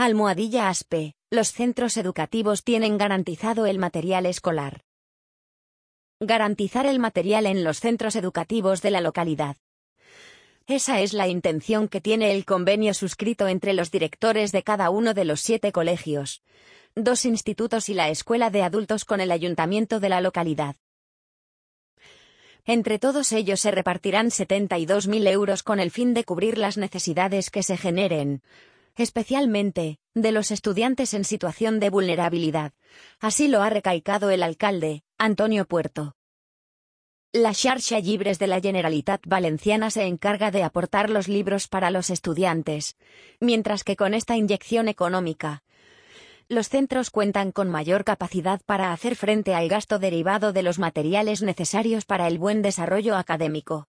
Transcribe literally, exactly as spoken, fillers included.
Almohadilla ASPE, los centros educativos tienen garantizado el material escolar. Garantizar el material en los centros educativos de la localidad. Esa es la intención que tiene el convenio suscrito entre los directores de cada uno de los siete colegios, dos institutos y la escuela de adultos con el ayuntamiento de la localidad. Entre todos ellos se repartirán setenta y dos mil euros con el fin de cubrir las necesidades que se generen, especialmente, de los estudiantes en situación de vulnerabilidad. Así lo ha recalcado el alcalde, Antonio Puerto. La Xarxa Llibres de la Generalitat Valenciana se encarga de aportar los libros para los estudiantes, mientras que con esta inyección económica, los centros cuentan con mayor capacidad para hacer frente al gasto derivado de los materiales necesarios para el buen desarrollo académico.